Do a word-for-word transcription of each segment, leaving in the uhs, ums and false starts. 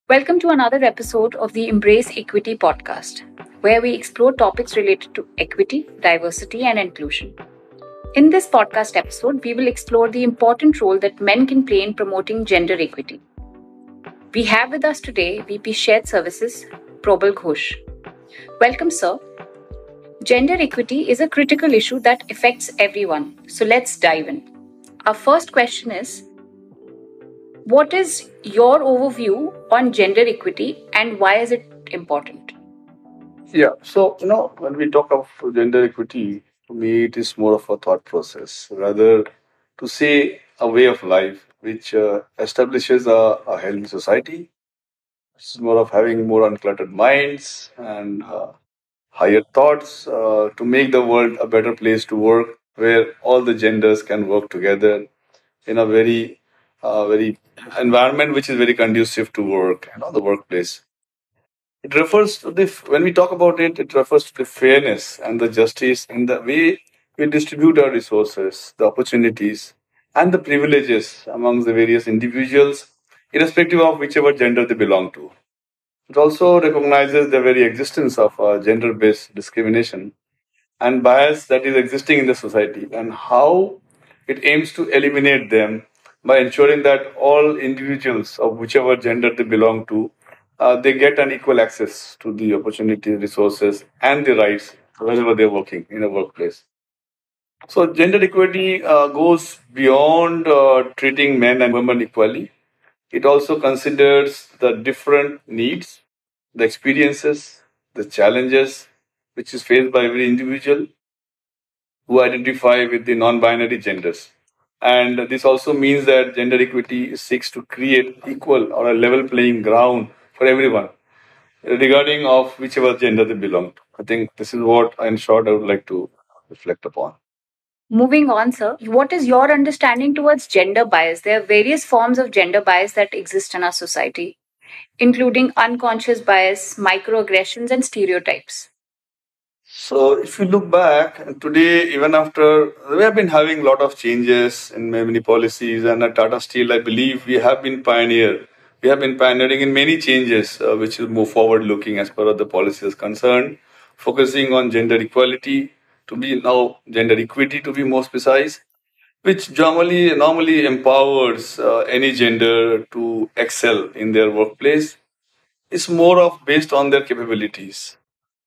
Welcome to another episode of the Embrace Equity podcast, where we explore topics related to equity, diversity, and inclusion. In this podcast episode, we will explore the important role that men can play in promoting gender equity. We have with us today V P Shared Services, Probal Ghosh. Welcome, sir. Gender equity is a critical issue that affects everyone, so let's dive in. Our first question is, what is your overview on gender equity and why is it important? Yeah, so you know, when we talk of gender equity, to me it is more of a thought process rather to say a way of life which uh, establishes a, a healthy society. It's more of having more uncluttered minds and uh, higher thoughts uh, to make the world a better place to work, where all the genders can work together in a very, uh, very environment which is very conducive to work and on the workplace. It refers to the, when we talk about it, it refers to the fairness and the justice in the way we distribute our resources, the opportunities, and the privileges amongst the various individuals, irrespective of whichever gender they belong to. It also recognizes the very existence of uh, gender based discrimination and bias that is existing in the society and how it aims to eliminate them by ensuring that all individuals of whichever gender they belong to uh, they get an equal access to the opportunity resources and the rights wherever they're working in a workplace. So gender equity uh, goes beyond uh, treating men and women equally. It also considers the different needs, the experiences, the challenges which is faced by every individual who identify with the non-binary genders. And this also means that gender equity seeks to create equal or a level playing ground for everyone, regarding of whichever gender they belong to. I think this is what, in short, I would like to reflect upon. Moving on, sir, what is your understanding towards gender bias? There are various forms of gender bias that exist in our society, including unconscious bias, microaggressions, and stereotypes. So, if you look back today, even after we have been having a lot of changes in many policies, and at Tata Steel, I believe we have been pioneer. We have been pioneering in many changes, uh, which is more forward-looking as far as the policy is concerned, focusing on gender equality to be now gender equity to be more precise, which normally normally empowers uh, any gender to excel in their workplace. It's more of based on their capabilities,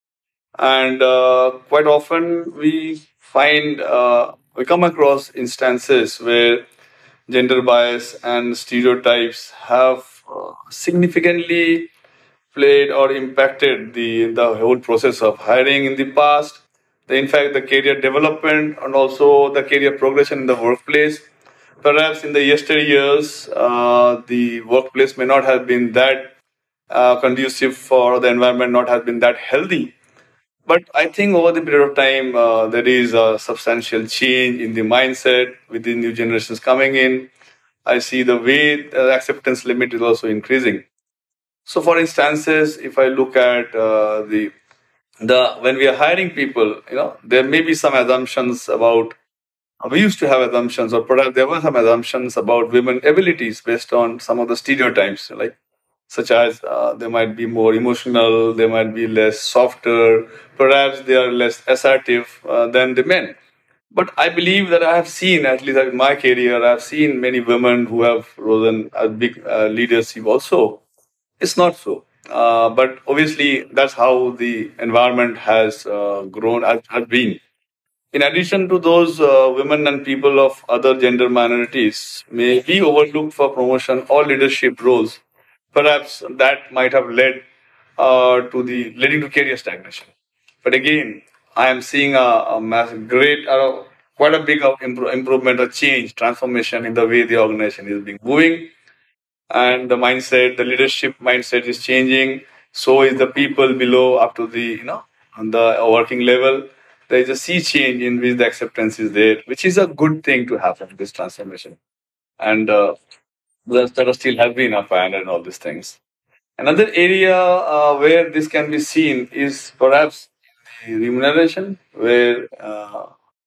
and uh, quite often we find uh, we come across instances where gender bias and stereotypes have uh, significantly played or impacted the the whole process of hiring in the past, the in fact the career development and also the career progression in the workplace. Perhaps in the yesteryears, uh, the workplace may not have been that uh, conducive for the environment, not have been that healthy, but I think over the period of time, uh, there is a substantial change in the mindset with the new generations coming in. I see the way the acceptance limit is also increasing. So, for instances, if I look at uh, the the when we are hiring people, you know, there may be some assumptions about. We used to have assumptions, or perhaps there were some assumptions about women abilities based on some of the stereotypes, like such as uh, they might be more emotional, they might be less softer, perhaps they are less assertive uh, than the men. But I believe that I have seen, at least in my career, I have seen many women who have risen as big uh, leadership also. It's not so. Uh, but obviously, that's how the environment has uh, grown, has, has been. In addition to those, uh, women and people of other gender minorities may be overlooked for promotion or leadership roles. Perhaps that might have led uh, to the leading to career stagnation. But again, I am seeing a, a mass, great, uh, quite a big of impro- improvement, a change, transformation in the way the organization is being moving, and the mindset, the leadership mindset is changing. So is the people below up to the you know on the working level. There is a sea change in which the acceptance is there, which is a good thing to happen. This transformation, and uh, that that still have been a pioneer and all these things. Another area uh, where this can be seen is perhaps the remuneration, where uh,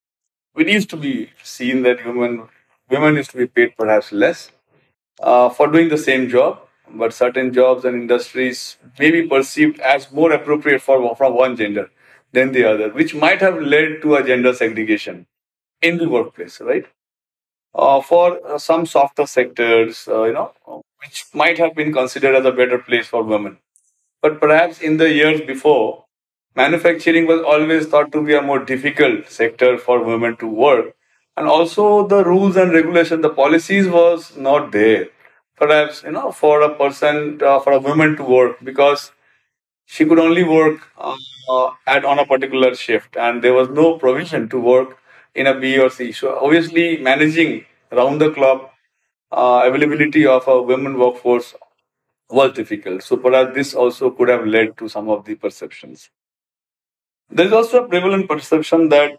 it used to be seen that women women used to be paid perhaps less uh, for doing the same job, but certain jobs and industries may be perceived as more appropriate for from one gender than the other, which might have led to a gender segregation in the workplace, right? Uh, for uh, some softer sectors, uh, you know, which might have been considered as a better place for women. But perhaps in the years before, manufacturing was always thought to be a more difficult sector for women to work. And also the rules and regulation, the policies was not there. Perhaps, you know, for a person, uh, for a woman to work because she could only work uh, at on a particular shift and there was no provision to work in a B or C. So obviously managing round the clock uh, availability of a women workforce was difficult. So perhaps this also could have led to some of the perceptions. There is also a prevalent perception that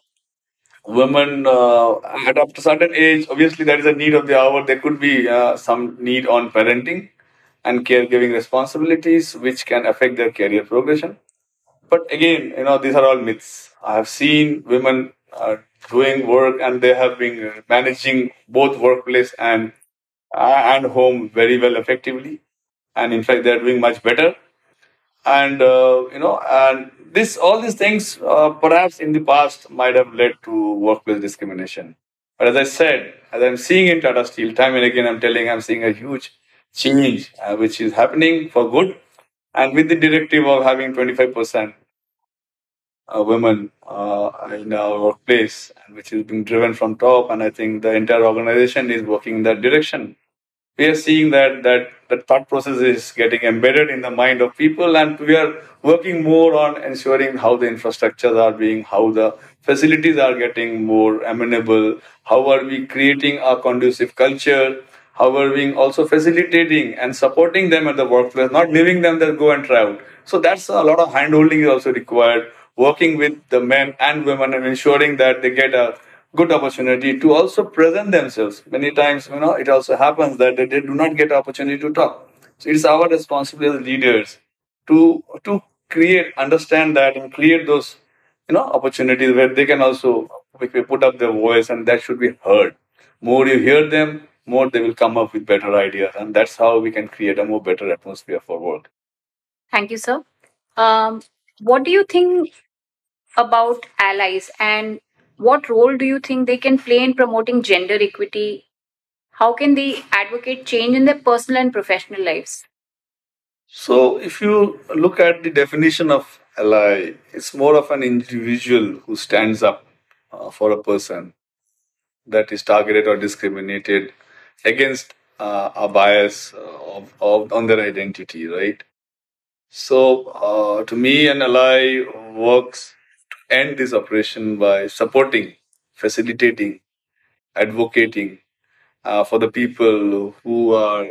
women uh, at a certain age, obviously there is a need of the hour. There could be uh, some need on parenting and caregiving responsibilities, which can affect their career progression. But again, you know, these are all myths. I have seen women uh, doing work and they have been uh, managing both workplace and uh, and home very well effectively. And in fact, they are doing much better and uh, you know and this all these things uh, perhaps in the past might have led to workplace discrimination, but as I said, as I'm seeing in Tata Steel time and again, I'm telling I'm seeing a huge change uh, which is happening for good, and with the directive of having twenty-five percent uh, women uh, in our workplace, and which is being driven from top, and I think the entire organization is working in that direction. We are seeing that that the thought process is getting embedded in the mind of people, and we are working more on ensuring how the infrastructures are being, how the facilities are getting more amenable, how are we creating a conducive culture, how are we also facilitating and supporting them at the workplace, not leaving them there go and try out. So that's a lot of hand holding is also required, working with the men and women and ensuring that they get a good opportunity to also present themselves. Many times, you know, it also happens that they, they do not get opportunity to talk. So it's our responsibility as leaders to to create, understand that, and create those, you know, opportunities where they can also put up their voice, and that should be heard. More you hear them, more they will come up with better ideas, and that's how we can create a more better atmosphere for work. Thank you, sir. Um, what do you think about allies and what role do you think they can play in promoting gender equity? How can they advocate change in their personal and professional lives? So, if you look at the definition of ally, it's more of an individual who stands up uh, for a person that is targeted or discriminated against uh, a bias uh, of, of on their identity, right? So, uh, to me, an ally works to end this oppression by supporting, facilitating, advocating uh, for the people who are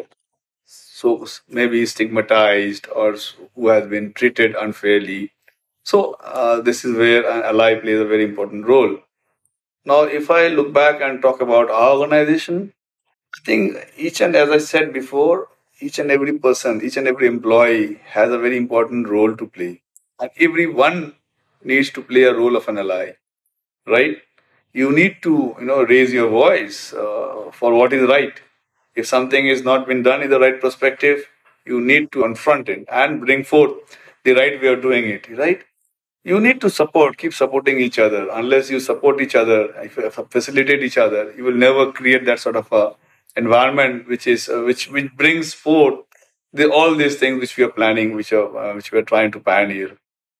so maybe stigmatized or who has been treated unfairly. So uh, this is where an ally plays a very important role. Now, if I look back and talk about our organization, I think each and as I said before, each and every person, each and every employee has a very important role to play, and everyone needs to play a role of an ally, right? You need to, you know, raise your voice uh, for what is right. If something is not been done in the right perspective, you need to confront it and bring forth the right way of doing it, right? You need to support, keep supporting each other. Unless you support each other, if you facilitate each other, you will never create that sort of a environment which is uh, which which brings forth the, all these things which we are planning, which are uh, which we are trying to pioneer.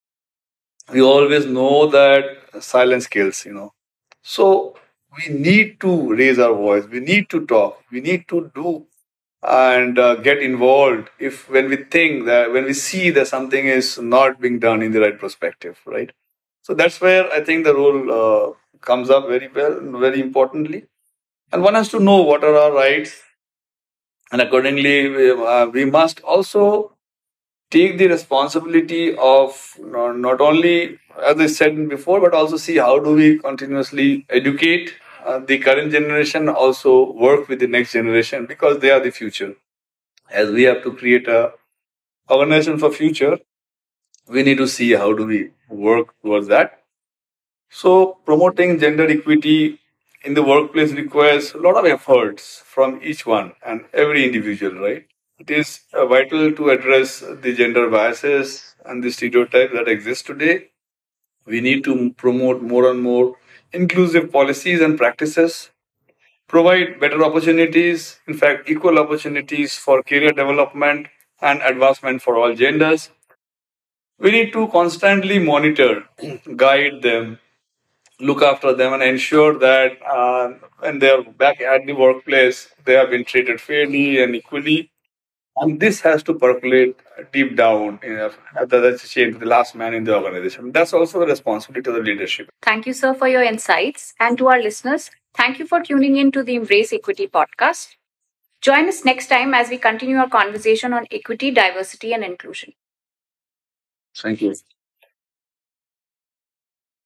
We always know that silence kills, you know. So we need to raise our voice. We need to talk. We need to do and uh, get involved if when we think that when we see that something is not being done in the right perspective, right? So that's where I think the role uh, comes up very well, very importantly. And one has to know what are our rights, and accordingly, we, uh, we must also take the responsibility of uh, not only, as I said before, but also see how do we continuously educate uh, the current generation, also work with the next generation because they are the future. As we have to create a organization for future, we need to see how do we work towards that. So promoting gender equity in the workplace requires a lot of efforts from each one and every individual, right? It is uh, vital to address the gender biases and the stereotypes that exist today. We need to promote more and more inclusive policies and practices, provide better opportunities, in fact, equal opportunities for career development and advancement for all genders. We need to constantly monitor, guide them, look after them, and ensure that uh, when they are back at the workplace, they have been treated fairly and equally. And this has to percolate deep down. You know, that's a change, the last man in the organization. That's also a responsibility to the leadership. Thank you, sir, for your insights. And to our listeners, thank you for tuning in to the Embrace Equity podcast. Join us next time as we continue our conversation on equity, diversity, and inclusion. Thank you.